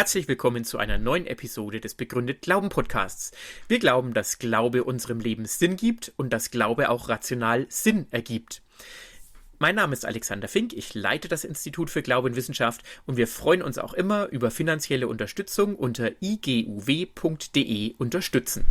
Herzlich willkommen zu einer neuen Episode des Begründet Glauben Podcasts. Wir glauben, dass Glaube unserem Leben Sinn gibt und dass Glaube auch rational Sinn ergibt. Mein Name ist Alexander Fink, ich leite das Institut für Glaube und Wissenschaft und wir freuen uns auch immer über finanzielle Unterstützung unter iguw.de unterstützen.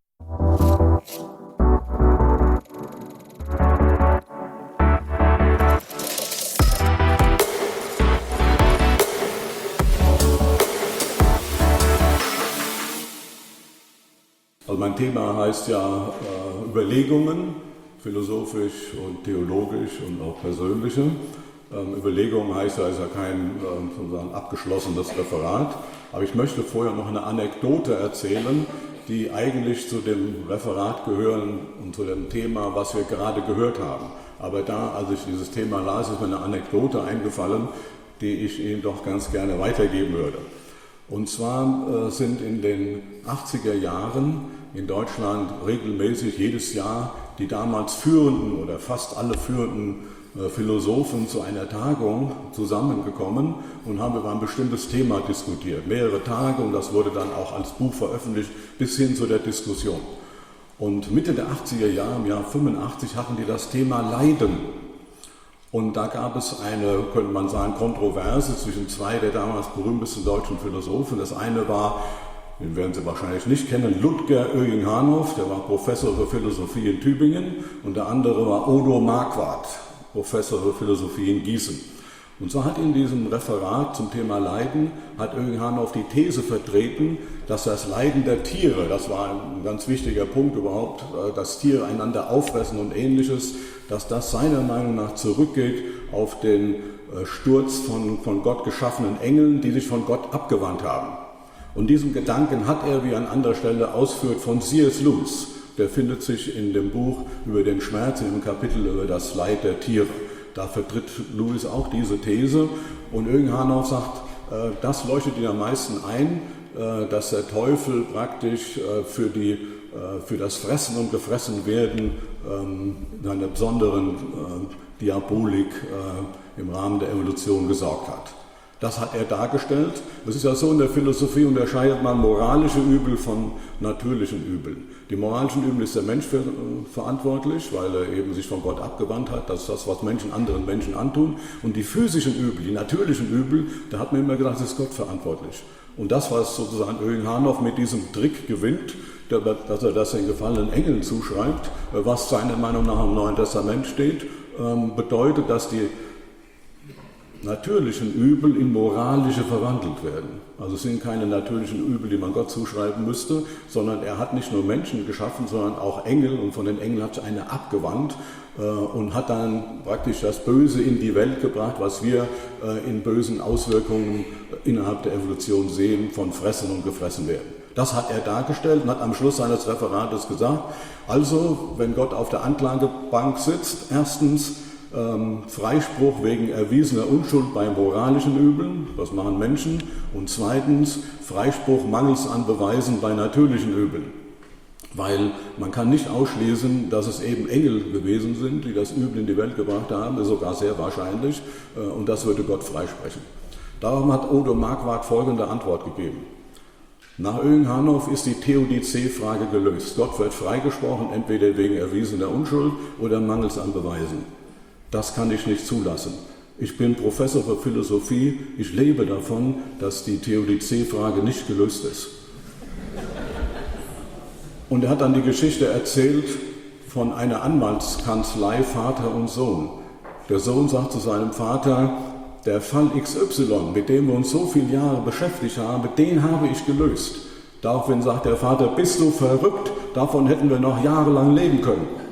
Also mein Thema heißt ja Überlegungen, philosophisch und theologisch und auch persönliche. Überlegungen heißt ja, ist ja kein sozusagen abgeschlossenes Referat. Aber ich möchte vorher noch eine Anekdote erzählen, die eigentlich zu dem Referat gehören und zu dem Thema, was wir gerade gehört haben. Aber da, als ich dieses Thema las, ist mir eine Anekdote eingefallen, die ich Ihnen doch ganz gerne weitergeben würde. Und zwar sind in den 80er Jahren in Deutschland regelmäßig jedes Jahr die damals führenden oder fast alle führenden Philosophen zu einer Tagung zusammengekommen und haben über ein bestimmtes Thema diskutiert. Mehrere Tage, und das wurde dann auch als Buch veröffentlicht, bis hin zu der Diskussion. Und Mitte der 80er Jahre, im Jahr 85, hatten die das Thema Leiden. Und da gab es eine, könnte man sagen, Kontroverse zwischen zwei der damals berühmtesten deutschen Philosophen. Das eine war, den werden Sie wahrscheinlich nicht kennen, Ludger Oehing-Harnoff, der war Professor für Philosophie in Tübingen, und der andere war Odo Marquardt, Professor für Philosophie in Gießen. Und so hat in diesem Referat zum Thema Leiden, hat Oehing-Harnoff die These vertreten, dass das Leiden der Tiere, das war ein ganz wichtiger Punkt überhaupt, dass Tiere einander auffressen und Ähnliches, dass das seiner Meinung nach zurückgeht auf den Sturz von Gott geschaffenen Engeln, die sich von Gott abgewandt haben. Und diesen Gedanken hat er, wie er an anderer Stelle ausführt, von C.S. Lewis. Der findet sich in dem Buch über den Schmerz, in dem Kapitel über das Leid der Tiere. Da vertritt Lewis auch diese These. Und Oehing-Harnoff sagt, das leuchtet ihn am meisten ein, dass der Teufel praktisch für das Fressen und Gefressenwerden einer besonderen Diabolik im Rahmen der Evolution gesorgt hat. Das hat er dargestellt. Es ist ja so, in der Philosophie unterscheidet man moralische Übel von natürlichen Übeln. Die moralischen Übel ist der Mensch verantwortlich, weil er eben sich von Gott abgewandt hat. Das ist das, was Menschen anderen Menschen antun. Und die physischen Übel, die natürlichen Übel, da hat man immer gedacht, das ist Gott verantwortlich. Und das, was sozusagen Oehing-Harnoff mit diesem Trick gewinnt, dass er das den gefallenen Engeln zuschreibt, was seiner Meinung nach im Neuen Testament steht, bedeutet, dass die natürlichen Übel in moralische verwandelt werden. Also es sind keine natürlichen Übel, die man Gott zuschreiben müsste, sondern er hat nicht nur Menschen geschaffen, sondern auch Engel, und von den Engeln hat sich einer abgewandt und hat dann praktisch das Böse in die Welt gebracht, was wir in bösen Auswirkungen innerhalb der Evolution sehen, von Fressen und Gefressen werden. Das hat er dargestellt und hat am Schluss seines Referates gesagt, also wenn Gott auf der Anklagebank sitzt, erstens Freispruch wegen erwiesener Unschuld bei moralischen Übeln, das machen Menschen, und zweitens Freispruch mangels an Beweisen bei natürlichen Übeln. Weil man kann nicht ausschließen, dass es eben Engel gewesen sind, die das Übel in die Welt gebracht haben, ist sogar sehr wahrscheinlich, und das würde Gott freisprechen. Darum hat Odo Marquardt folgende Antwort gegeben. Nach Oehing-Harnoff ist die Theodizee-Frage gelöst. Gott wird freigesprochen, entweder wegen erwiesener Unschuld oder mangels an Beweisen. Das kann ich nicht zulassen. Ich bin Professor für Philosophie, ich lebe davon, dass die Theodizee-Frage nicht gelöst ist. Und er hat dann die Geschichte erzählt von einer Anwaltskanzlei, Vater und Sohn. Der Sohn sagt zu seinem Vater, der Fall XY, mit dem wir uns so viele Jahre beschäftigt haben, den habe ich gelöst. Daraufhin sagt der Vater, bist du verrückt, davon hätten wir noch jahrelang leben können.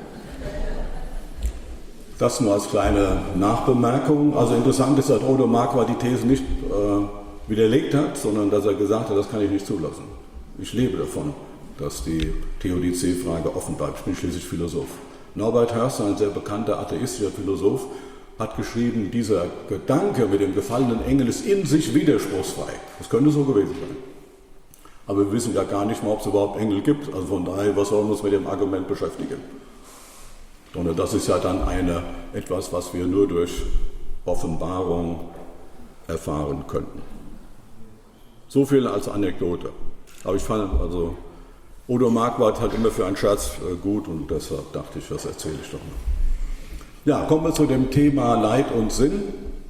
Das nur als kleine Nachbemerkung. Also interessant ist, dass Odo Marquardt die These nicht widerlegt hat, sondern dass er gesagt hat, das kann ich nicht zulassen. Ich lebe davon, dass die Theodizee-Frage offen bleibt. Ich bin schließlich Philosoph. Norbert Hörster, ein sehr bekannter atheistischer Philosoph, hat geschrieben, dieser Gedanke mit dem gefallenen Engel ist in sich widerspruchsfrei. Das könnte so gewesen sein. Aber wir wissen ja gar nicht mal, ob es überhaupt Engel gibt. Also von daher, was sollen wir uns mit dem Argument beschäftigen? Sondern das ist ja dann etwas, was wir nur durch Offenbarung erfahren könnten. So viel als Anekdote. Aber ich fand, also Odo Marquardt hat immer für einen Scherz gut und deshalb dachte ich, das erzähle ich doch mal. Ja, kommen wir zu dem Thema Leid und Sinn,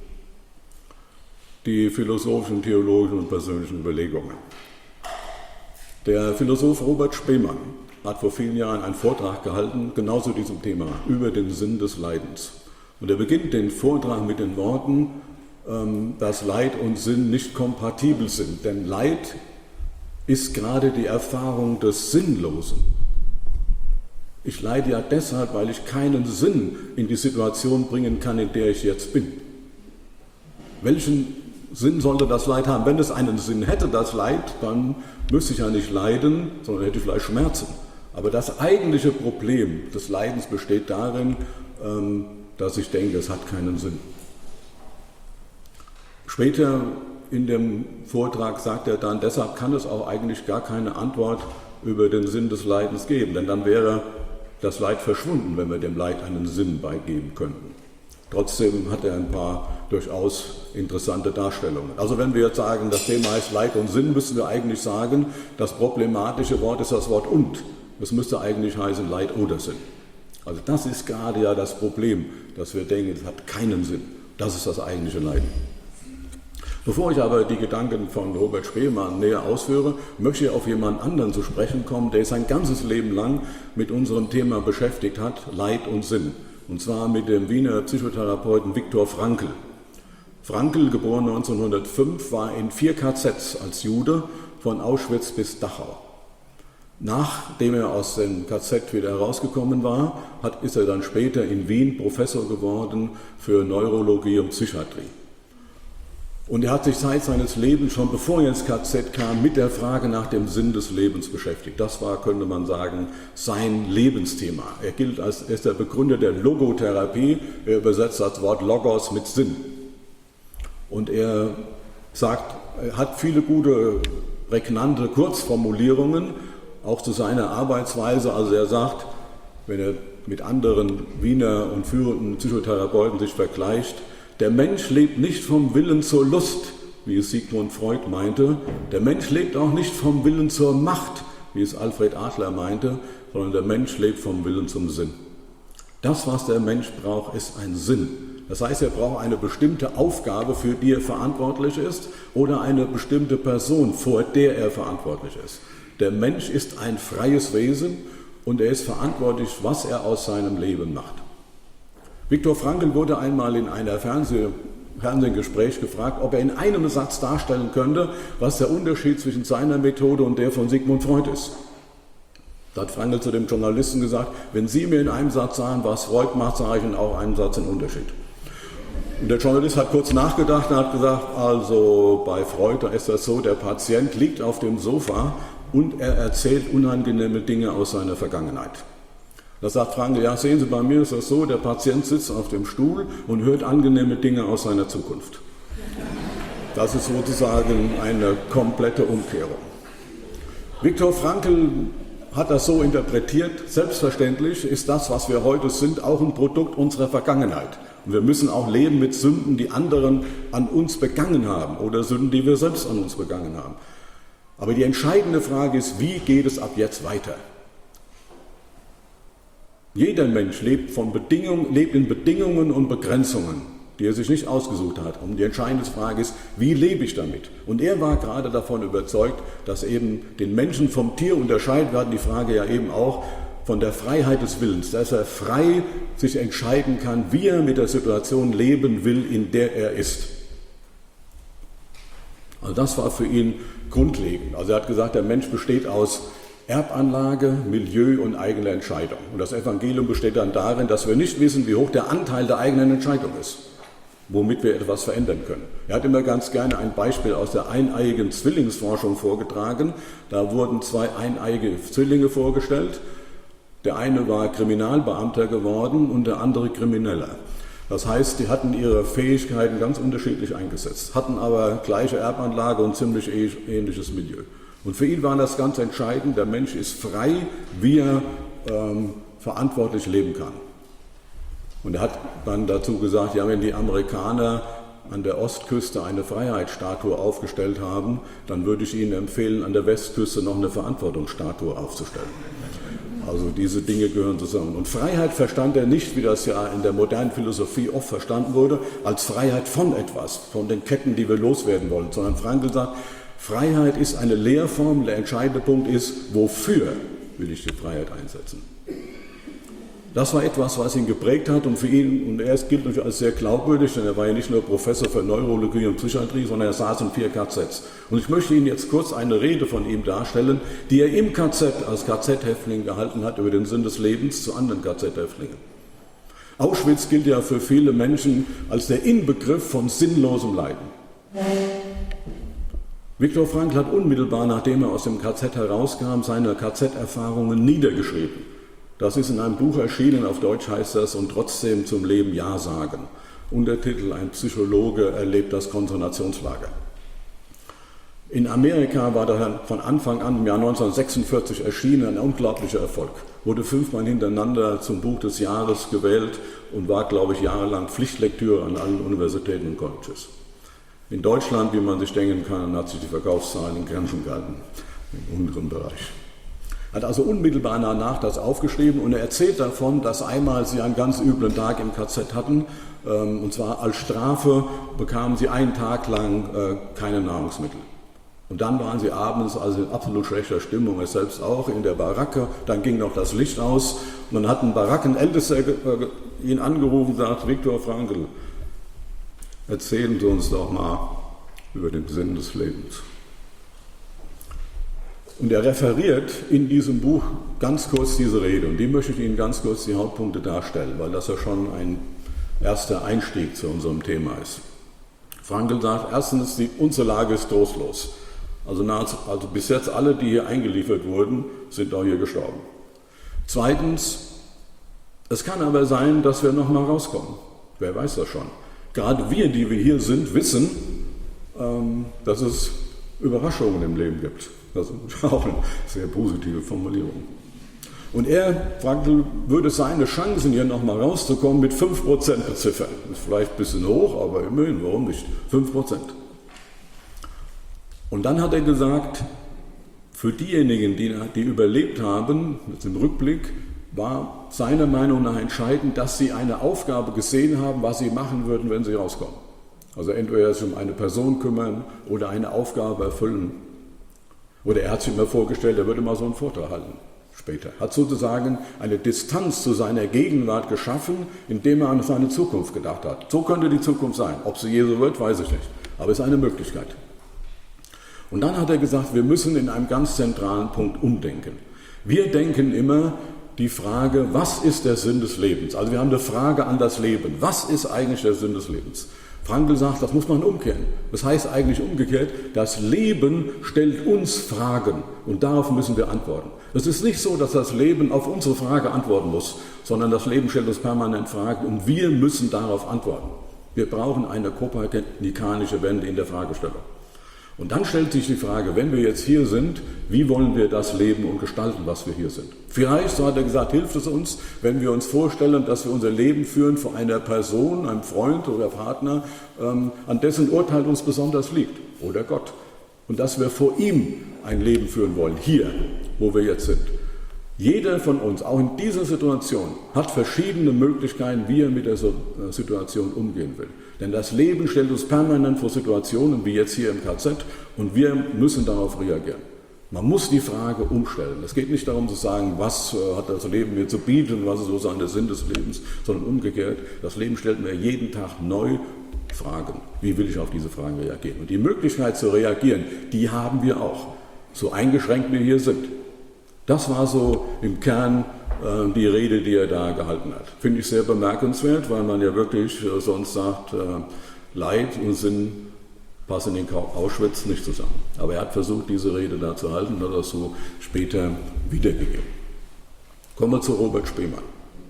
die philosophischen, theologischen und persönlichen Überlegungen. Der Philosoph Robert Spemann hat vor vielen Jahren einen Vortrag gehalten, genau zu diesem Thema, über den Sinn des Leidens. Und er beginnt den Vortrag mit den Worten, dass Leid und Sinn nicht kompatibel sind, denn Leid ist gerade die Erfahrung des Sinnlosen. Ich leide ja deshalb, weil ich keinen Sinn in die Situation bringen kann, in der ich jetzt bin. Welchen Sinn sollte das Leid haben? Wenn es einen Sinn hätte, das Leid, dann müsste ich ja nicht leiden, sondern hätte ich vielleicht Schmerzen. Aber das eigentliche Problem des Leidens besteht darin, dass ich denke, es hat keinen Sinn. Später in dem Vortrag sagt er dann, deshalb kann es auch eigentlich gar keine Antwort über den Sinn des Leidens geben, denn dann wäre das Leid verschwunden, wenn wir dem Leid einen Sinn beigeben könnten. Trotzdem hat er ein paar durchaus interessante Darstellungen. Also wenn wir jetzt sagen, das Thema heißt Leid und Sinn, müssen wir eigentlich sagen, das problematische Wort ist das Wort und. Es müsste eigentlich heißen Leid oder Sinn. Also das ist gerade ja das Problem, dass wir denken, es hat keinen Sinn. Das ist das eigentliche Leiden. Bevor ich aber die Gedanken von Robert Spemann näher ausführe, möchte ich auf jemand anderen zu sprechen kommen, der sein ganzes Leben lang mit unserem Thema beschäftigt hat, Leid und Sinn. Und zwar mit dem Wiener Psychotherapeuten Viktor Frankl. Frankl, geboren 1905, war in 4 KZs als Jude von Auschwitz bis Dachau. Nachdem er aus dem KZ wieder herausgekommen war, ist er dann später in Wien Professor geworden für Neurologie und Psychiatrie. Und er hat sich seit seines Lebens, schon bevor er ins KZ kam, mit der Frage nach dem Sinn des Lebens beschäftigt. Das war, könnte man sagen, sein Lebensthema. Er gilt er ist der Begründer der Logotherapie. Er übersetzt das Wort Logos mit Sinn. Und er sagt, er hat viele gute, prägnante Kurzformulierungen, auch zu seiner Arbeitsweise. Also er sagt, wenn er mit anderen Wiener und führenden Psychotherapeuten sich vergleicht, der Mensch lebt nicht vom Willen zur Lust, wie es Sigmund Freud meinte. Der Mensch lebt auch nicht vom Willen zur Macht, wie es Alfred Adler meinte, sondern der Mensch lebt vom Willen zum Sinn. Das, was der Mensch braucht, ist ein Sinn. Das heißt, er braucht eine bestimmte Aufgabe, für die er verantwortlich ist, oder eine bestimmte Person, vor der er verantwortlich ist. Der Mensch ist ein freies Wesen und er ist verantwortlich, was er aus seinem Leben macht. Viktor Frankl wurde einmal in einem Fernsehgespräch gefragt, ob er in einem Satz darstellen könnte, was der Unterschied zwischen seiner Methode und der von Sigmund Freud ist. Da hat Frankl zu dem Journalisten gesagt, wenn Sie mir in einem Satz sagen, was Freud macht, sage ich in auch einem Satz den Unterschied. Und der Journalist hat kurz nachgedacht und hat gesagt, also bei Freud, da ist das so, der Patient liegt auf dem Sofa und er erzählt unangenehme Dinge aus seiner Vergangenheit. Da sagt Frankl, ja, sehen Sie, bei mir ist das so, der Patient sitzt auf dem Stuhl und hört angenehme Dinge aus seiner Zukunft. Das ist sozusagen eine komplette Umkehrung. Viktor Frankl hat das so interpretiert, selbstverständlich ist das, was wir heute sind, auch ein Produkt unserer Vergangenheit. Und wir müssen auch leben mit Sünden, die anderen an uns begangen haben oder Sünden, die wir selbst an uns begangen haben. Aber die entscheidende Frage ist, wie geht es ab jetzt weiter? Jeder Mensch lebt in Bedingungen und Begrenzungen, die er sich nicht ausgesucht hat. Und die entscheidende Frage ist, wie lebe ich damit? Und er war gerade davon überzeugt, dass eben den Menschen vom Tier unterscheidet. Wir hatten die Frage ja eben auch von der Freiheit des Willens, dass er frei sich entscheiden kann, wie er mit der Situation leben will, in der er ist. Also das war für ihn grundlegend. Also er hat gesagt, der Mensch besteht aus Erbanlage, Milieu und eigener Entscheidung. Und das Evangelium besteht dann darin, dass wir nicht wissen, wie hoch der Anteil der eigenen Entscheidung ist, womit wir etwas verändern können. Er hat immer ganz gerne ein Beispiel aus der eineiigen Zwillingsforschung vorgetragen. Da wurden 2 eineige Zwillinge vorgestellt. Der eine war Kriminalbeamter geworden und der andere Krimineller. Das heißt, die hatten ihre Fähigkeiten ganz unterschiedlich eingesetzt, hatten aber gleiche Erbanlage und ziemlich ähnliches Milieu. Und für ihn war das ganz entscheidend, der Mensch ist frei, wie er verantwortlich leben kann. Und er hat dann dazu gesagt, ja, wenn die Amerikaner an der Ostküste eine Freiheitsstatue aufgestellt haben, dann würde ich Ihnen empfehlen, an der Westküste noch eine Verantwortungsstatue aufzustellen. Also diese Dinge gehören zusammen. Und Freiheit verstand er nicht, wie das ja in der modernen Philosophie oft verstanden wurde, als Freiheit von etwas, von den Ketten, die wir loswerden wollen, sondern Frankl sagt, Freiheit ist eine Lehrform, der entscheidende Punkt ist, wofür will ich die Freiheit einsetzen. Das war etwas, was ihn geprägt hat und für ihn, und er gilt natürlich als sehr glaubwürdig, denn er war ja nicht nur Professor für Neurologie und Psychiatrie, sondern er saß in 4 KZs. Und ich möchte Ihnen jetzt kurz eine Rede von ihm darstellen, die er im KZ als KZ-Häftling gehalten hat über den Sinn des Lebens zu anderen KZ-Häftlingen. Auschwitz gilt ja für viele Menschen als der Inbegriff von sinnlosem Leiden. Viktor Frankl hat unmittelbar, nachdem er aus dem KZ herauskam, seine KZ-Erfahrungen niedergeschrieben. Das ist in einem Buch erschienen, auf Deutsch heißt das, und trotzdem zum Leben Ja sagen. Untertitel, ein Psychologe erlebt das Konzentrationslager. In Amerika war daher von Anfang an im Jahr 1946 erschienen ein unglaublicher Erfolg. Wurde 5-mal hintereinander zum Buch des Jahres gewählt und war, glaube ich, jahrelang Pflichtlektüre an allen Universitäten und Colleges. In Deutschland, wie man sich denken kann, hat sich die Verkaufszahlen in Grenzen gehalten, im unteren Bereich. Er hat also unmittelbar danach das aufgeschrieben und er erzählt davon, dass einmal sie einen ganz üblen Tag im KZ hatten, und zwar als Strafe bekamen sie einen Tag lang keine Nahrungsmittel. Und dann waren sie abends also in absolut schlechter Stimmung, er selbst auch, in der Baracke, dann ging noch das Licht aus und dann hat ein Barackenältester ihn angerufen und sagt, Viktor Frankl, erzählen Sie uns doch mal über den Sinn des Lebens. Und er referiert in diesem Buch ganz kurz diese Rede und die möchte ich Ihnen ganz kurz die Hauptpunkte darstellen, weil das ja schon ein erster Einstieg zu unserem Thema ist. Frankl sagt, erstens, unsere Lage ist trostlos. Also bis jetzt alle, die hier eingeliefert wurden, sind auch hier gestorben. Zweitens, es kann aber sein, dass wir nochmal rauskommen. Wer weiß das schon. Gerade wir, die wir hier sind, wissen, dass es Überraschungen im Leben gibt. Das ist auch eine sehr positive Formulierung. Und Frankl, würde seine Chancen, hier nochmal rauszukommen, mit 5% beziffern. Das ist vielleicht ein bisschen hoch, aber immerhin, warum nicht? 5%. Und dann hat er gesagt, für diejenigen, die überlebt haben, jetzt im Rückblick, war seiner Meinung nach entscheidend, dass sie eine Aufgabe gesehen haben, was sie machen würden, wenn sie rauskommen. Also entweder sich um eine Person kümmern oder eine Aufgabe erfüllen. Oder er hat sich immer vorgestellt, er würde mal so einen Vortrag halten später. Hat sozusagen eine Distanz zu seiner Gegenwart geschaffen, indem er an seine Zukunft gedacht hat. So könnte die Zukunft sein. Ob sie je so wird, weiß ich nicht. Aber es ist eine Möglichkeit. Und dann hat er gesagt, wir müssen in einem ganz zentralen Punkt umdenken. Wir denken immer die Frage, was ist der Sinn des Lebens? Also wir haben eine Frage an das Leben. Was ist eigentlich der Sinn des Lebens? Frankl sagt, das muss man umkehren. Das heißt eigentlich umgekehrt, das Leben stellt uns Fragen und darauf müssen wir antworten. Es ist nicht so, dass das Leben auf unsere Frage antworten muss, sondern das Leben stellt uns permanent Fragen und wir müssen darauf antworten. Wir brauchen eine kopernikanische Wende in der Fragestellung. Und dann stellt sich die Frage, wenn wir jetzt hier sind, wie wollen wir das leben und gestalten, was wir hier sind? Vielleicht, so hat er gesagt, hilft es uns, wenn wir uns vorstellen, dass wir unser Leben führen vor einer Person, einem Freund oder Partner, an dessen Urteil uns besonders liegt, oder Gott. Und dass wir vor ihm ein Leben führen wollen, hier, wo wir jetzt sind. Jeder von uns, auch in dieser Situation, hat verschiedene Möglichkeiten, wie er mit der Situation umgehen will. Denn das Leben stellt uns permanent vor Situationen, wie jetzt hier im KZ, und wir müssen darauf reagieren. Man muss die Frage umstellen. Es geht nicht darum zu sagen, was hat das Leben mir zu bieten, was ist sozusagen der Sinn des Lebens, sondern umgekehrt, das Leben stellt mir jeden Tag neu Fragen. Wie will ich auf diese Fragen reagieren? Und die Möglichkeit zu reagieren, die haben wir auch, so eingeschränkt wir hier sind. Das war so im Kern die Rede, die er da gehalten hat. Finde ich sehr bemerkenswert, weil man ja wirklich sonst sagt, Leid und Sinn passen in Auschwitz nicht zusammen. Aber er hat versucht, diese Rede da zu halten und hat das so später wiedergegeben. Kommen wir zu Robert Spemann.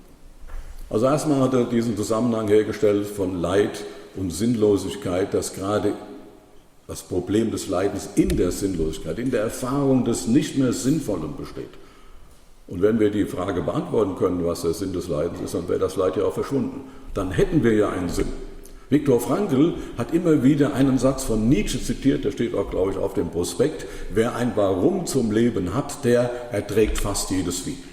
Also erstmal hat er diesen Zusammenhang hergestellt von Leid und Sinnlosigkeit, dass gerade das Problem des Leidens in der Sinnlosigkeit, in der Erfahrung des nicht mehr Sinnvollen besteht. Und wenn wir die Frage beantworten können, was der Sinn des Leidens ist, dann wäre das Leid ja auch verschwunden. Dann hätten wir ja einen Sinn. Viktor Frankl hat immer wieder einen Satz von Nietzsche zitiert, der steht auch, glaube ich, auf dem Prospekt: Wer ein Warum zum Leben hat, der erträgt fast jedes Wie.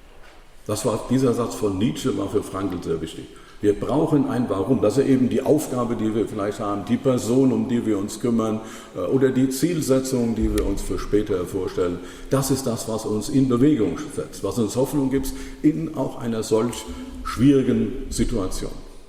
Dieser Satz von Nietzsche war für Frankl sehr wichtig. Wir brauchen ein Warum. Das ist eben die Aufgabe, die wir vielleicht haben, die Person, um die wir uns kümmern, oder die Zielsetzung, die wir uns für später vorstellen. Das ist das, was uns in Bewegung setzt, was uns Hoffnung gibt in auch einer solch schwierigen Situation.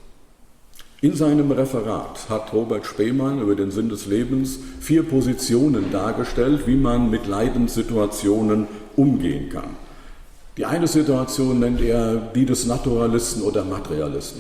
In seinem Referat hat Robert Spemann über den Sinn des Lebens 4 Positionen dargestellt, wie man mit Leidenssituationen umgehen kann. Die eine Situation nennt er die des Naturalisten oder Materialisten.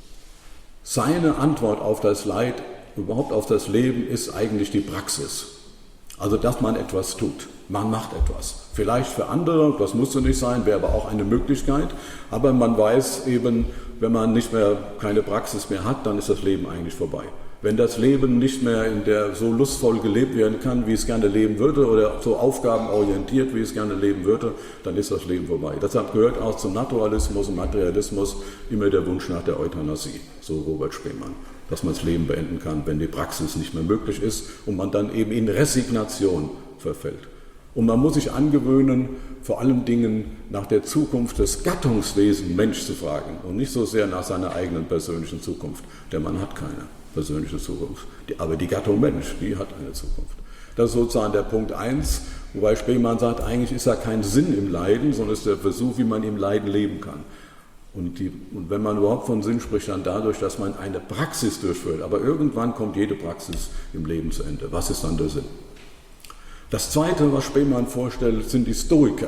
Seine Antwort auf das Leid, überhaupt auf das Leben, ist eigentlich die Praxis. Also, dass man etwas tut. Man macht etwas. Vielleicht für andere, das musste nicht sein, wäre aber auch eine Möglichkeit. Aber man weiß eben, wenn man keine Praxis mehr hat, dann ist das Leben eigentlich vorbei. Wenn das Leben nicht mehr so lustvoll gelebt werden kann, wie es gerne leben würde, oder so aufgabenorientiert, wie es gerne leben würde, dann ist das Leben vorbei. Deshalb gehört auch zum Naturalismus und Materialismus immer der Wunsch nach der Euthanasie, so Robert Spemann, dass man das Leben beenden kann, wenn die Praxis nicht mehr möglich ist und man dann eben in Resignation verfällt. Und man muss sich angewöhnen, vor allen Dingen nach der Zukunft des Gattungswesens Mensch zu fragen und nicht so sehr nach seiner eigenen persönlichen Zukunft. Der Mann hat keine persönliche Zukunft. Aber die Gattung Mensch, die hat eine Zukunft. Das ist sozusagen der Punkt 1, wobei Spemann sagt, eigentlich ist da kein Sinn im Leiden, sondern es ist der Versuch, wie man im Leiden leben kann. Und wenn man überhaupt von Sinn spricht, dann dadurch, dass man eine Praxis durchführt. Aber irgendwann kommt jede Praxis im Leben zu Ende. Was ist dann der Sinn? Das Zweite, was Spemann vorstellt, sind die Stoiker.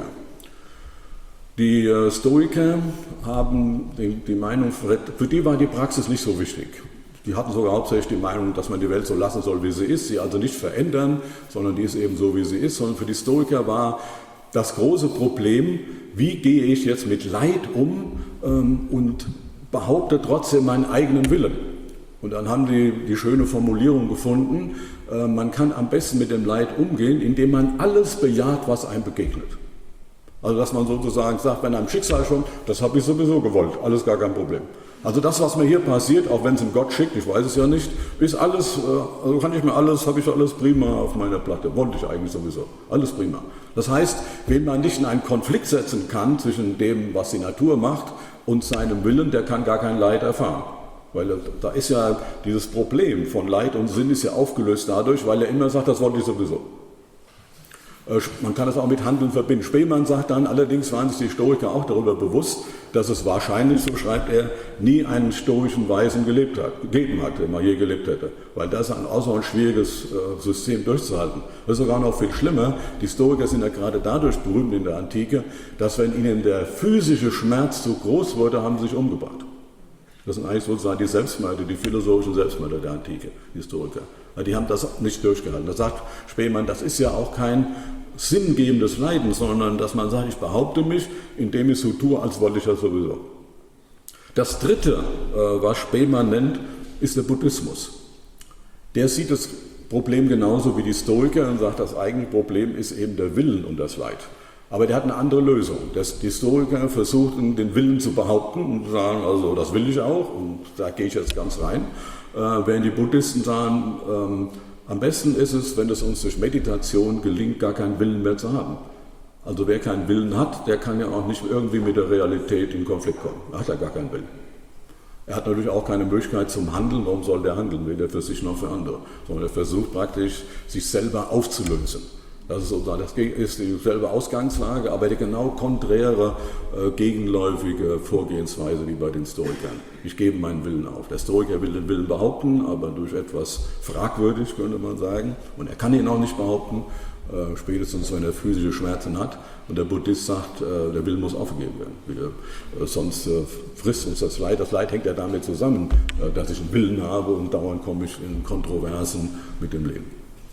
Die Stoiker haben die Meinung, für die war die Praxis nicht so wichtig. Die hatten sogar hauptsächlich die Meinung, dass man die Welt so lassen soll, wie sie ist, sie also nicht verändern, sondern die ist eben so, wie sie ist. Sondern für die Stoiker war das große Problem, wie gehe ich jetzt mit Leid um und behaupte trotzdem meinen eigenen Willen. Und dann haben die schöne Formulierung gefunden, man kann am besten mit dem Leid umgehen, indem man alles bejaht, was einem begegnet. Also dass man sozusagen sagt, wenn einem Schicksal schon, das habe ich sowieso gewollt, alles gar kein Problem. Also das, was mir hier passiert, auch wenn es ihm Gott schickt, ich weiß es ja nicht, ist alles, also habe ich alles prima auf meiner Platte, wollte ich eigentlich sowieso, alles prima. Das heißt, wenn man nicht in einen Konflikt setzen kann zwischen dem, was die Natur macht und seinem Willen, der kann gar kein Leid erfahren. Weil da ist ja dieses Problem von Leid und Sinn ist ja aufgelöst dadurch, weil er immer sagt, das wollte ich sowieso. Man kann das auch mit Handeln verbinden. Spemann sagt dann, allerdings waren sich die Stoiker auch darüber bewusst, dass es wahrscheinlich, so schreibt er, nie einen stoischen Weisen gegeben hat, der mal je gelebt hätte. Weil das ist ein außerordentlich schwieriges System durchzuhalten. Das ist sogar noch viel schlimmer. Die Stoiker sind ja gerade dadurch berühmt in der Antike, dass wenn ihnen der physische Schmerz zu groß wurde, haben sie sich umgebracht. Das sind eigentlich sozusagen die Selbstmörder, die philosophischen Selbstmörder der Antike, die Historiker. Die haben das nicht durchgehalten. Da sagt Spemann, das ist ja auch kein sinngebendes Leiden, sondern dass man sagt, ich behaupte mich, indem ich so tue, als wollte ich das sowieso. Das Dritte, was Spemann nennt, ist der Buddhismus. Der sieht das Problem genauso wie die Stoiker und sagt, das eigentliche Problem ist eben der Willen und das Leid. Aber der hat eine andere Lösung. Die Stoiker versuchten, den Willen zu behaupten und sagen, also das will ich auch und da gehe ich jetzt ganz rein. Während die Buddhisten sagen, am besten ist es, wenn es uns durch Meditation gelingt, gar keinen Willen mehr zu haben. Also wer keinen Willen hat, der kann ja auch nicht irgendwie mit der Realität in Konflikt kommen. Er hat ja gar keinen Willen. Er hat natürlich auch keine Möglichkeit zum Handeln. Warum soll der handeln? Weder für sich noch für andere. Sondern er versucht praktisch, sich selber aufzulösen. Das ist dieselbe Ausgangslage, aber die genau konträre, gegenläufige Vorgehensweise wie bei den Stoikern. Ich gebe meinen Willen auf. Der Stoiker will den Willen behaupten, aber durch etwas fragwürdig, könnte man sagen. Und er kann ihn auch nicht behaupten, spätestens wenn er physische Schmerzen hat. Und der Buddhist sagt, der Willen muss aufgegeben werden. Sonst frisst uns das Leid. Das Leid hängt ja damit zusammen, dass ich einen Willen habe und dauernd komme ich in Kontroversen mit dem Leben.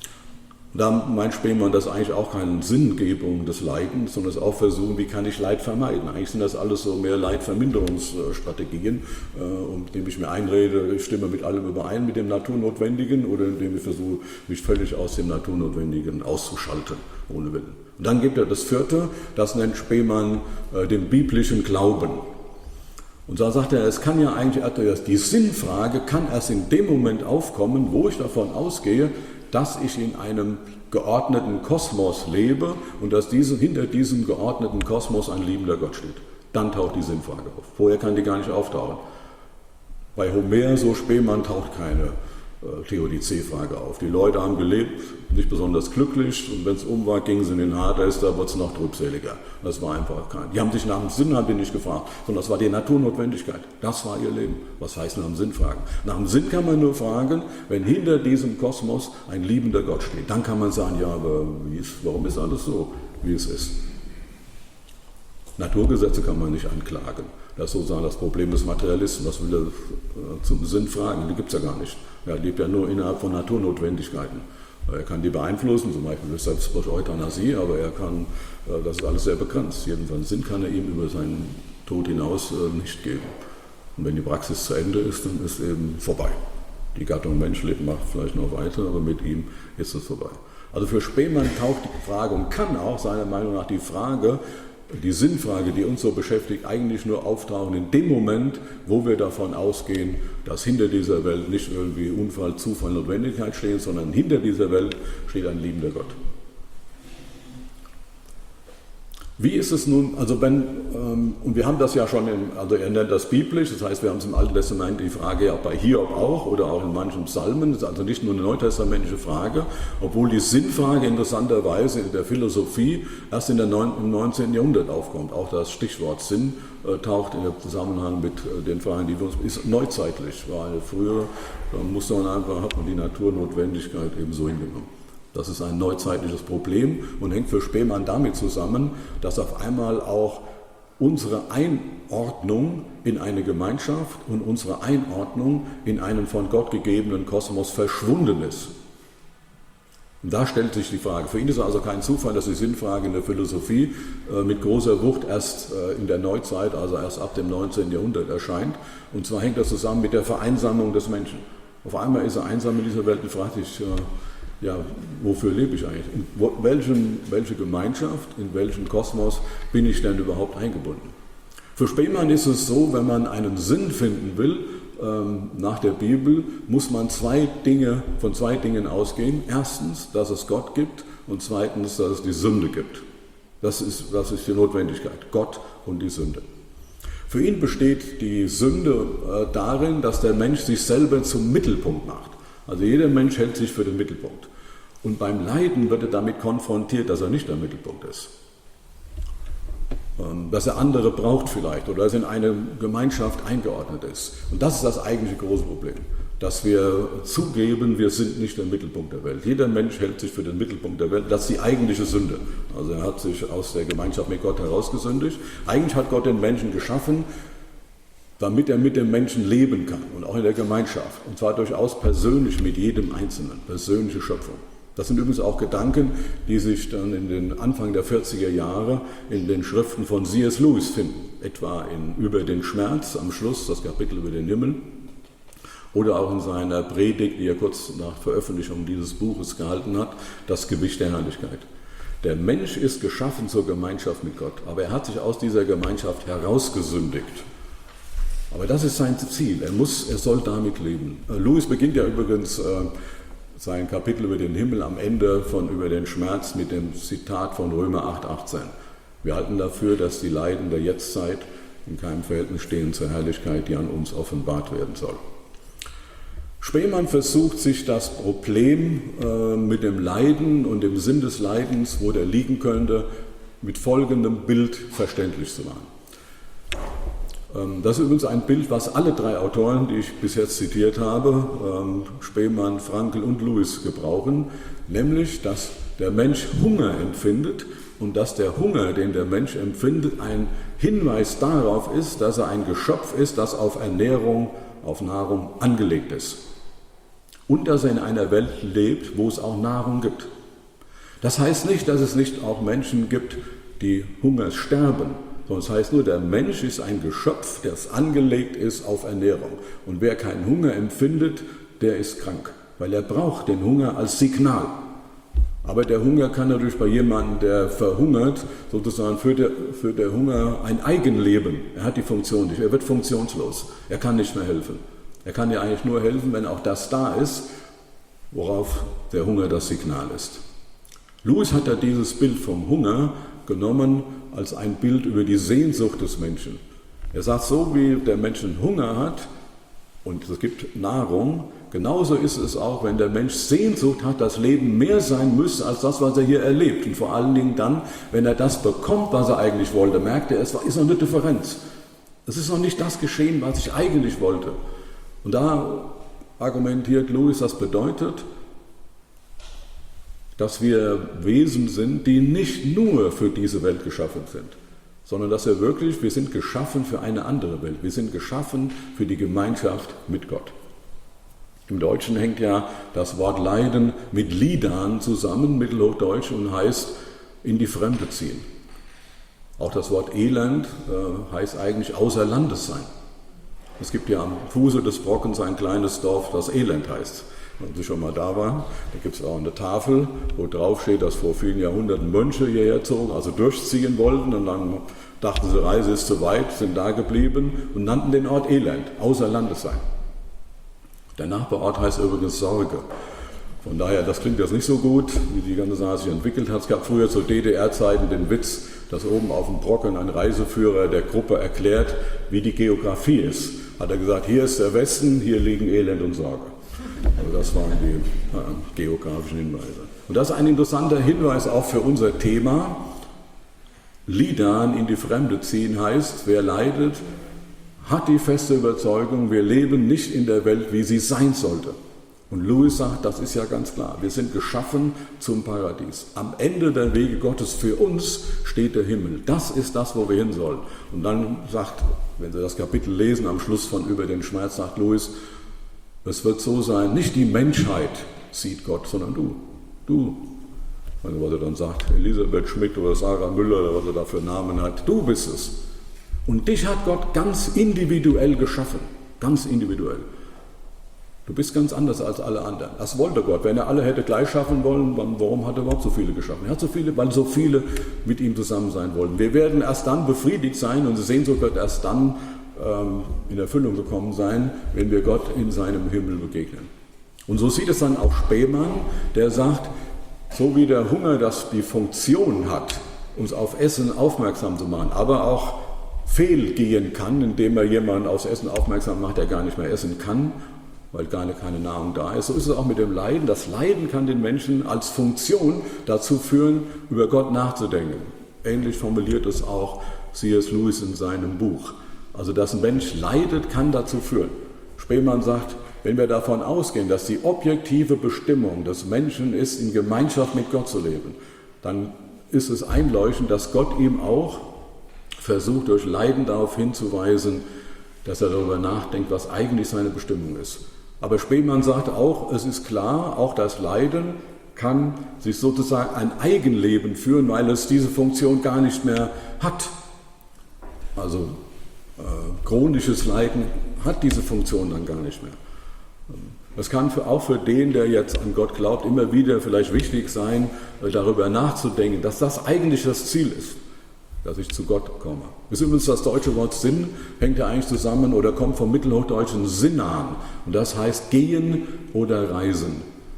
Da meint Spemann, das ist eigentlich auch keine Sinngebung des Leidens, sondern es ist auch Versuchen, wie kann ich Leid vermeiden. Eigentlich sind das alles so mehr Leidverminderungsstrategien, indem ich mir einrede, ich stimme mit allem überein, mit dem Naturnotwendigen, oder indem ich versuche, mich völlig aus dem Naturnotwendigen auszuschalten, ohne Willen. Und dann gibt er das Vierte, das nennt Spemann den biblischen Glauben. Und da sagt er, es kann ja eigentlich, die Sinnfrage kann erst in dem Moment aufkommen, wo ich davon ausgehe, dass ich in einem geordneten Kosmos lebe und dass hinter diesem geordneten Kosmos ein liebender Gott steht. Dann taucht die Sinnfrage auf. Vorher kann die gar nicht auftauchen. Bei Homer, so Spemann, taucht keine Theodizee-Frage auf. Die Leute haben gelebt, nicht besonders glücklich, und wenn es war, gingen sie in den Hades, da wurde es noch trübseliger. Das war einfach kein. Die haben sich nach dem Sinn nicht gefragt, sondern das war die Naturnotwendigkeit. Das war ihr Leben. Was heißt nach dem Sinn fragen? Nach dem Sinn kann man nur fragen, wenn hinter diesem Kosmos ein liebender Gott steht. Dann kann man sagen, ja, aber warum ist alles so, wie es ist? Naturgesetze kann man nicht anklagen. Das ist sozusagen das Problem des Materialisten. Was will er zum Sinn fragen? Die gibt es ja gar nicht. Er lebt ja nur innerhalb von Naturnotwendigkeiten. Er kann die beeinflussen, zum Beispiel selbst durch Euthanasie, aber das ist alles sehr begrenzt. Jedenfalls Sinn kann er ihm über seinen Tod hinaus nicht geben. Und wenn die Praxis zu Ende ist, dann ist eben vorbei. Die Gattung Mensch macht vielleicht noch weiter, aber mit ihm ist es vorbei. Also für Spemann taucht die Frage und kann auch seiner Meinung nach die Sinnfrage, die uns so beschäftigt, eigentlich nur auftauchen in dem Moment, wo wir davon ausgehen, dass hinter dieser Welt nicht irgendwie Unfall, Zufall, Notwendigkeit stehen, sondern hinter dieser Welt steht ein liebender Gott. Wie ist es nun, und wir haben das ja schon, er nennt das biblisch, das heißt, wir haben es im Alten Testament die Frage ja bei Hiob auch oder auch in manchen Psalmen, das ist also nicht nur eine neutestamentliche Frage, obwohl die Sinnfrage interessanterweise in der Philosophie erst im 19. Jahrhundert aufkommt. Auch das Stichwort Sinn taucht im Zusammenhang mit den Fragen, die wir uns, ist neuzeitlich, weil früher hat man die Naturnotwendigkeit eben so hingenommen. Das ist ein neuzeitliches Problem und hängt für Spemann damit zusammen, dass auf einmal auch unsere Einordnung in eine Gemeinschaft und unsere Einordnung in einen von Gott gegebenen Kosmos verschwunden ist. Und da stellt sich die Frage. Für ihn ist es also kein Zufall, dass die Sinnfrage in der Philosophie mit großer Wucht erst in der Neuzeit, also erst ab dem 19. Jahrhundert erscheint. Und zwar hängt das zusammen mit der Vereinsamung des Menschen. Auf einmal ist er einsam in dieser Welt und fragt sich, wofür lebe ich eigentlich? In welche Gemeinschaft, in welchen Kosmos bin ich denn überhaupt eingebunden? Für Spemann ist es so, wenn man einen Sinn finden will, nach der Bibel, muss man von zwei Dingen ausgehen. Erstens, dass es Gott gibt und zweitens, dass es die Sünde gibt. Das ist die Notwendigkeit, Gott und die Sünde. Für ihn besteht die Sünde darin, dass der Mensch sich selber zum Mittelpunkt macht. Also jeder Mensch hält sich für den Mittelpunkt. Und beim Leiden wird er damit konfrontiert, dass er nicht der Mittelpunkt ist. Dass er andere braucht vielleicht oder dass er in eine Gemeinschaft eingeordnet ist. Und das ist das eigentliche große Problem. Dass wir zugeben, wir sind nicht der Mittelpunkt der Welt. Jeder Mensch hält sich für den Mittelpunkt der Welt. Das ist die eigentliche Sünde. Also er hat sich aus der Gemeinschaft mit Gott herausgesündigt. Eigentlich hat Gott den Menschen geschaffen, damit er mit dem Menschen leben kann und auch in der Gemeinschaft. Und zwar durchaus persönlich mit jedem Einzelnen, persönliche Schöpfung. Das sind übrigens auch Gedanken, die sich dann in den Anfang der 40er Jahre in den Schriften von C.S. Lewis finden. Etwa Über den Schmerz am Schluss, das Kapitel über den Himmel. Oder auch in seiner Predigt, die er kurz nach Veröffentlichung dieses Buches gehalten hat, Das Gewicht der Herrlichkeit. Der Mensch ist geschaffen zur Gemeinschaft mit Gott, aber er hat sich aus dieser Gemeinschaft herausgesündigt. Aber das ist sein Ziel, er soll damit leben. Lewis beginnt ja übrigens sein Kapitel über den Himmel am Ende von Über den Schmerz mit dem Zitat von Römer 8,18. Wir halten dafür, dass die Leiden der Jetztzeit in keinem Verhältnis stehen zur Herrlichkeit, die an uns offenbart werden soll. Spemann versucht sich das Problem mit dem Leiden und dem Sinn des Leidens, wo der liegen könnte, mit folgendem Bild verständlich zu machen. Das ist übrigens ein Bild, was alle drei Autoren, die ich bis jetzt zitiert habe, Spemann, Frankl und Lewis, gebrauchen, nämlich, dass der Mensch Hunger empfindet und dass der Hunger, den der Mensch empfindet, ein Hinweis darauf ist, dass er ein Geschöpf ist, das auf Ernährung, auf Nahrung angelegt ist. Und dass er in einer Welt lebt, wo es auch Nahrung gibt. Das heißt nicht, dass es nicht auch Menschen gibt, die Hungers sterben. Sondern es heißt nur, der Mensch ist ein Geschöpf, das angelegt ist auf Ernährung. Und wer keinen Hunger empfindet, der ist krank, weil er braucht den Hunger als Signal. Aber der Hunger kann natürlich bei jemandem, der verhungert, sozusagen für der Hunger ein Eigenleben. Er hat die Funktion nicht, er wird funktionslos, er kann nicht mehr helfen. Er kann ja eigentlich nur helfen, wenn auch das da ist, worauf der Hunger das Signal ist. Lewis hat da dieses Bild vom Hunger genommen als ein Bild über die Sehnsucht des Menschen. Er sagt, so wie der Mensch einen Hunger hat und es gibt Nahrung, genauso ist es auch, wenn der Mensch Sehnsucht hat, das Leben mehr sein müsste als das, was er hier erlebt. Und vor allen Dingen dann, wenn er das bekommt, was er eigentlich wollte, merkt er, es ist noch eine Differenz. Es ist noch nicht das geschehen, was ich eigentlich wollte. Und da argumentiert Lewis, das bedeutet, dass wir Wesen sind, die nicht nur für diese Welt geschaffen sind, sondern dass wir sind geschaffen für eine andere Welt. Wir sind geschaffen für die Gemeinschaft mit Gott. Im Deutschen hängt ja das Wort Leiden mit Lidan zusammen, Mittelhochdeutsch, und heißt in die Fremde ziehen. Auch das Wort Elend heißt eigentlich außer Landes sein. Es gibt ja am Fuße des Brockens ein kleines Dorf, das Elend heißt. Wenn Sie schon mal da waren, da gibt es auch eine Tafel, wo drauf steht, dass vor vielen Jahrhunderten Mönche hierher zogen, also durchziehen wollten, und dann dachten sie, Reise ist zu weit, sind da geblieben und nannten den Ort Elend, außer Landes sein. Der Nachbarort heißt übrigens Sorge. Von daher, das klingt jetzt nicht so gut, wie die ganze Sache sich entwickelt hat. Es gab früher zu DDR-Zeiten den Witz, dass oben auf dem Brocken ein Reiseführer der Gruppe erklärt, wie die Geografie ist. Hat er gesagt, hier ist der Westen, hier liegen Elend und Sorge. Also das waren die geografischen Hinweise. Und das ist ein interessanter Hinweis auch für unser Thema. Lidan, in die Fremde ziehen, heißt, wer leidet, hat die feste Überzeugung, wir leben nicht in der Welt, wie sie sein sollte. Und Lewis sagt, das ist ja ganz klar, wir sind geschaffen zum Paradies. Am Ende der Wege Gottes für uns steht der Himmel. Das ist das, wo wir hin sollen. Und dann sagt, wenn Sie das Kapitel lesen, am Schluss von Über den Schmerz, sagt Lewis, es wird so sein, nicht die Menschheit sieht Gott, sondern du. Du. Also was er dann sagt, Elisabeth Schmidt oder Sarah Müller oder was er da für Namen hat, du bist es. Und dich hat Gott ganz individuell geschaffen. Ganz individuell. Du bist ganz anders als alle anderen. Das wollte Gott. Wenn er alle hätte gleich schaffen wollen, warum hat er überhaupt so viele geschaffen? Er hat so viele, weil so viele mit ihm zusammen sein wollen. Wir werden erst dann befriedigt sein, unsere Sehnsucht wird erst dann in Erfüllung gekommen sein, wenn wir Gott in seinem Himmel begegnen. Und so sieht es dann auch Spemann, der sagt, so wie der Hunger das die Funktion hat, uns auf Essen aufmerksam zu machen, aber auch fehlgehen kann, indem er jemanden aufs Essen aufmerksam macht, der gar nicht mehr essen kann, weil gar keine Nahrung da ist. So ist es auch mit dem Leiden. Das Leiden kann den Menschen als Funktion dazu führen, über Gott nachzudenken. Ähnlich formuliert es auch C.S. Lewis in seinem Buch. Also, dass ein Mensch leidet, kann dazu führen. Spemann sagt, wenn wir davon ausgehen, dass die objektive Bestimmung des Menschen ist, in Gemeinschaft mit Gott zu leben, dann ist es einleuchtend, dass Gott ihm auch versucht, durch Leiden darauf hinzuweisen, dass er darüber nachdenkt, was eigentlich seine Bestimmung ist. Aber Spemann sagt auch, es ist klar, auch das Leiden kann sich sozusagen ein Eigenleben führen, weil es diese Funktion gar nicht mehr hat. Also chronisches Leiden hat diese Funktion dann gar nicht mehr. Das kann auch für den, der jetzt an Gott glaubt, immer wieder vielleicht wichtig sein, darüber nachzudenken, dass das eigentlich das Ziel ist, dass ich zu Gott komme. Das ist übrigens das deutsche Wort Sinn, hängt ja eigentlich zusammen oder kommt vom mittelhochdeutschen Sinnan. Und das heißt gehen oder reisen.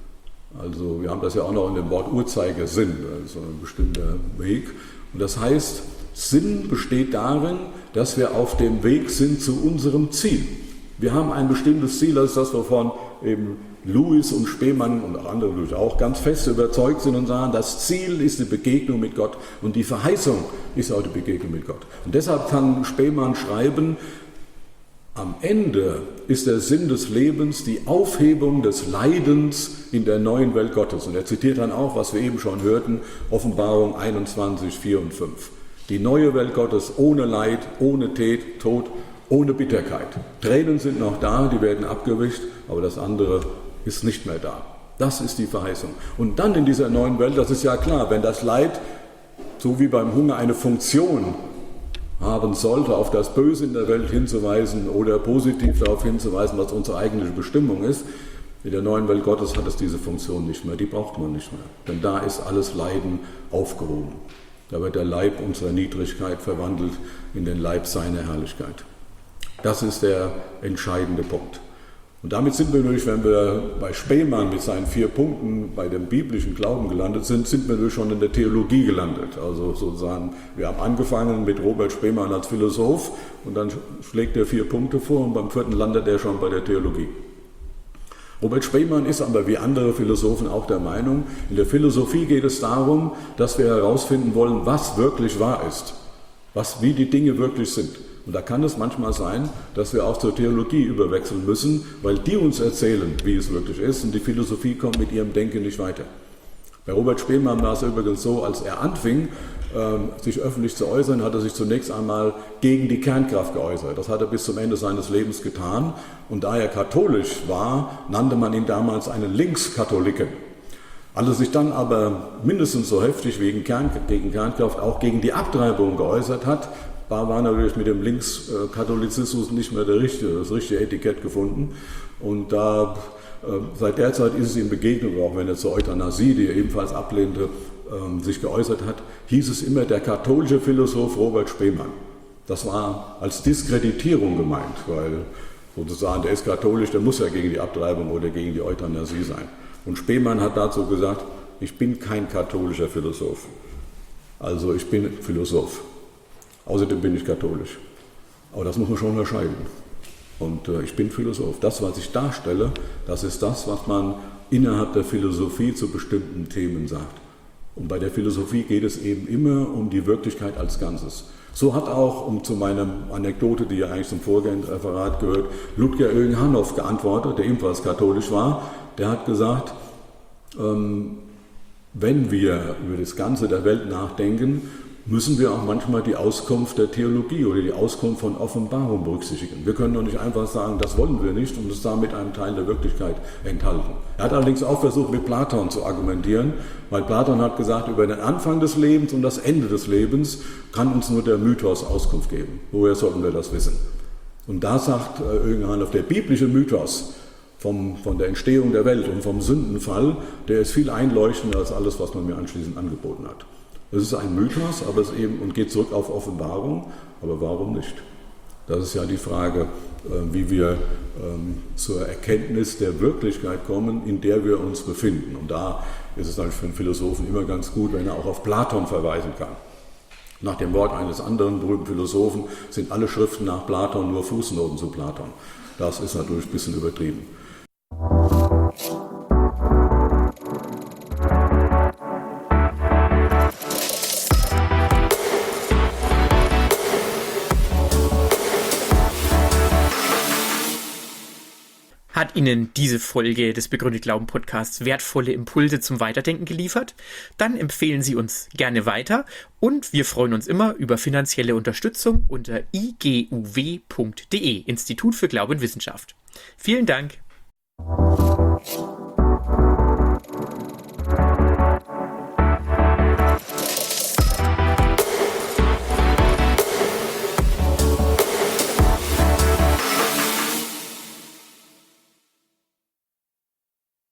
Also wir haben das ja auch noch in dem Wort Uhrzeigersinn, also ein bestimmter Weg. Und das heißt, Sinn besteht darin, dass wir auf dem Weg sind zu unserem Ziel. Wir haben ein bestimmtes Ziel, das ist das, wovon eben Lewis und Spemann und auch andere natürlich auch ganz fest überzeugt sind und sagen, das Ziel ist die Begegnung mit Gott und die Verheißung ist auch die Begegnung mit Gott. Und deshalb kann Spemann schreiben, am Ende ist der Sinn des Lebens die Aufhebung des Leidens in der neuen Welt Gottes. Und er zitiert dann auch, was wir eben schon hörten, Offenbarung 21, 4 und 5. Die neue Welt Gottes ohne Leid, ohne Tod, ohne Bitterkeit. Tränen sind noch da, die werden abgewischt, aber das andere ist nicht mehr da. Das ist die Verheißung. Und dann in dieser neuen Welt, das ist ja klar, wenn das Leid, so wie beim Hunger, eine Funktion haben sollte, auf das Böse in der Welt hinzuweisen oder positiv darauf hinzuweisen, was unsere eigentliche Bestimmung ist, In der neuen Welt Gottes hat es diese Funktion nicht mehr, die braucht man nicht mehr. Denn da ist alles Leiden aufgehoben. Da wird der Leib unserer Niedrigkeit verwandelt in den Leib seiner Herrlichkeit. Das ist der entscheidende Punkt. Und damit sind wir natürlich, wenn wir bei Spemann mit seinen 4 Punkten bei dem biblischen Glauben gelandet sind, sind wir natürlich schon in der Theologie gelandet. Also sozusagen, wir haben angefangen mit Robert Spemann als Philosoph und dann schlägt er 4 Punkte vor und beim 4. landet er schon bei der Theologie. Robert Spemann ist aber wie andere Philosophen auch der Meinung, in der Philosophie geht es darum, dass wir herausfinden wollen, was wirklich wahr ist, wie die Dinge wirklich sind. Und da kann es manchmal sein, dass wir auch zur Theologie überwechseln müssen, weil die uns erzählen, wie es wirklich ist, und die Philosophie kommt mit ihrem Denken nicht weiter. Bei Robert Spemann war es übrigens so, als er anfing, sich öffentlich zu äußern, hat er sich zunächst einmal gegen die Kernkraft geäußert. Das hat er bis zum Ende seines Lebens getan. Und da er katholisch war, nannte man ihn damals einen Linkskatholiken. Als er sich dann aber mindestens so heftig gegen Kernkraft auch gegen die Abtreibung geäußert hat, war natürlich mit dem Linkskatholizismus nicht mehr das richtige Etikett gefunden. Und seit der Zeit ist es ihm begegnet, auch wenn er zur Euthanasie, die er ebenfalls ablehnte, sich geäußert hat, hieß es immer der katholische Philosoph Robert Spemann. Das war als Diskreditierung gemeint, weil sozusagen der ist katholisch, der muss ja gegen die Abtreibung oder gegen die Euthanasie sein. Und Spemann hat dazu gesagt, ich bin kein katholischer Philosoph, also ich bin Philosoph. Außerdem bin ich katholisch. Aber das muss man schon unterscheiden. Und ich bin Philosoph. Das, was ich darstelle, das ist das, was man innerhalb der Philosophie zu bestimmten Themen sagt. Und bei der Philosophie geht es eben immer um die Wirklichkeit als Ganzes. So hat auch, um zu meiner Anekdote, die ja eigentlich zum vorgehenden Referat gehört, Ludger Oehlen-Hannoff geantwortet, der ebenfalls katholisch war. Der hat gesagt, wenn wir über das Ganze der Welt nachdenken, müssen wir auch manchmal die Auskunft der Theologie oder die Auskunft von Offenbarung berücksichtigen. Wir können doch nicht einfach sagen, das wollen wir nicht und es damit einen Teil der Wirklichkeit enthalten. Er hat allerdings auch versucht, mit Platon zu argumentieren, weil Platon hat gesagt, über den Anfang des Lebens und das Ende des Lebens kann uns nur der Mythos Auskunft geben. Woher sollten wir das wissen? Und da sagt Oehlen-Hannoff, der biblische Mythos von der Entstehung der Welt und vom Sündenfall, der ist viel einleuchtender als alles, was man mir anschließend angeboten hat. Es ist ein Mythos, aber es eben und geht zurück auf Offenbarung, aber warum nicht? Das ist ja die Frage, wie wir zur Erkenntnis der Wirklichkeit kommen, in der wir uns befinden. Und da ist es natürlich für einen Philosophen immer ganz gut, wenn er auch auf Platon verweisen kann. Nach dem Wort eines anderen berühmten Philosophen sind alle Schriften nach Platon nur Fußnoten zu Platon. Das ist natürlich ein bisschen übertrieben. Hat Ihnen diese Folge des Begründet Glauben Podcasts wertvolle Impulse zum Weiterdenken geliefert? Dann empfehlen Sie uns gerne weiter und wir freuen uns immer über finanzielle Unterstützung unter iguw.de, Institut für Glaube und Wissenschaft. Vielen Dank.